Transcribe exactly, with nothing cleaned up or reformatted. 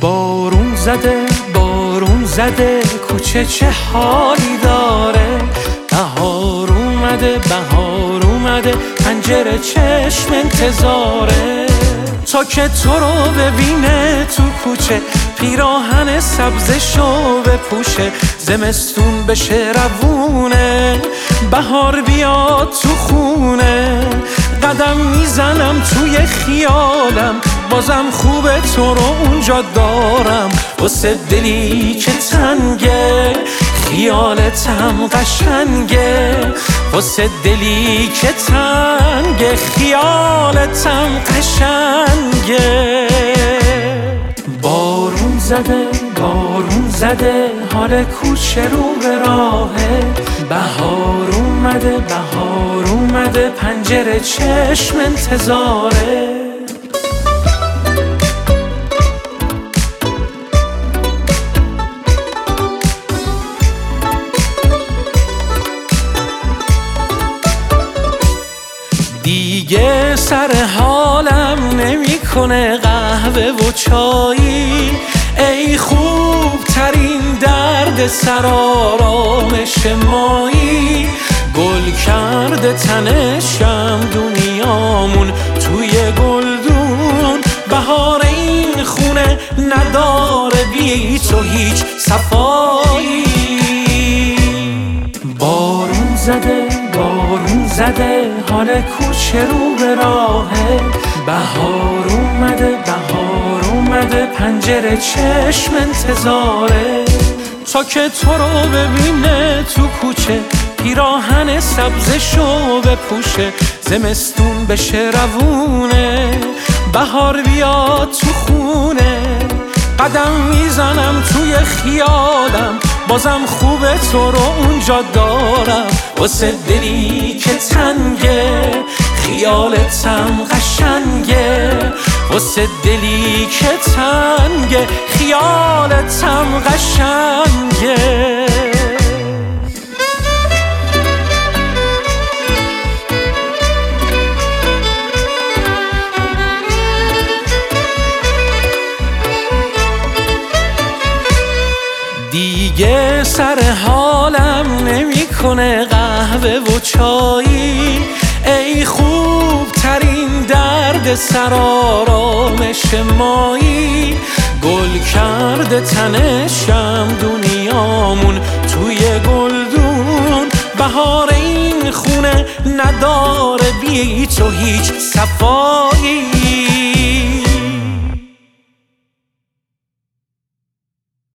بارون زده بارون زده کوچه چه حالی داره، بهار اومده بهار اومده پنجره چشم انتظاره. تا که تو رو ببینه تو کوچه پیراهن سبزشو بپوشه، زمستون بشه روونه بهار بیاد تو خونه. قدم میزنم توی خیالم بازم خوبه تو رو اونجا دارم، واسه دلی که تنگه خیالتم قشنگه، واسه دلی که تنگه خیالتم قشنگه. بارون زده بارون زده حال کوچه رو به راهه، بهار اومده بهار اومده پنجره چشم انتظاره. دیگه سر حالم نمیکنه قهوه و چایی، ای خوب ترین درد سر آرامش مایی. گل کرده تنشم دنیامون توی گلدون، بهار این خونه نداره بی تو هیچ صفایی. بارون زده بارون زده حال کوچه رو به راهه، بهار اومده بهار اومده پنجره چشم انتظاره. تا که تو رو ببینه تو کوچه پیراهن سبزشو بپوشه، زمستون بشه روونه بهار بیاد تو خونه. قدم میزنم توی خیالم بازم خوبه تو رو اونجا دارم، واسه دلی که تنگه خیالتم قشنگه، واسه دلی که تنگه خیالتم قشنگه. دیگه سر حالم نمیکنه قهوه و چایی، ای خوب ترین درد سر آرامش مایی. گل کرده تنشم دنیامون توی گلدون، بهار این خونه نداره بی تو هیچ صفایی.